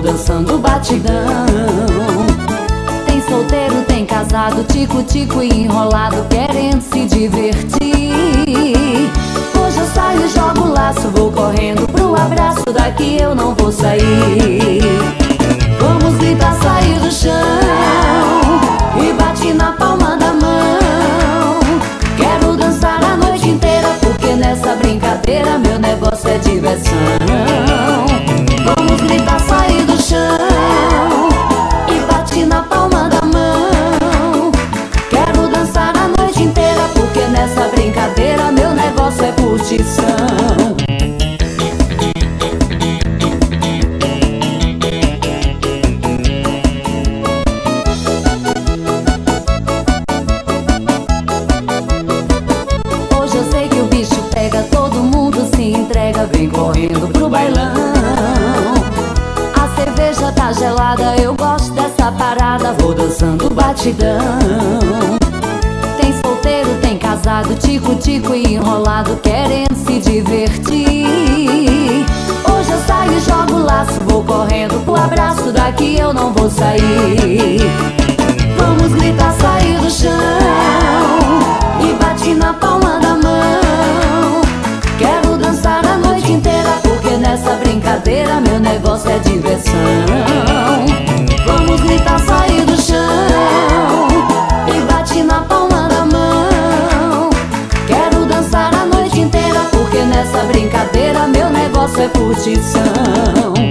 dançando batidão. Tem solteiro, tem casado, tico-tico e enrolado, querendo se divertir. Hoje eu saio e jogo o laço, vou correndo pro abraço, daqui eu não vou sair. Vamos gritar, sair do chão e bate na palma da mão. Quero dançar a noite inteira, porque nessa brincadeira meu negócio é diversão. Vamos gritar, sair do chão e bate na palma da mão. Quero dançar a noite inteira, porque nessa brincadeira meu negócio é curtição. Hoje eu sei que o bicho pega, todo mundo se entrega, vem correndo pro bailão. A cerveja tá gelada, eu gosto dessa parada, vou dançando batidão. Tem solteiro, tem casado, tico-tico e enrolado, querendo se divertir. Hoje eu saio e jogo o laço, vou correndo pro abraço, daqui eu não vou sair. Vamos gritar, sair do chão e bate na palma da mão. Quero dançar a noite inteira, porque nessa brincadeira meu negócio é diversão. Vamos gritar, sair do chão e bate na palma da mão. Quero dançar a noite inteira, porque nessa brincadeira meu negócio é curtição.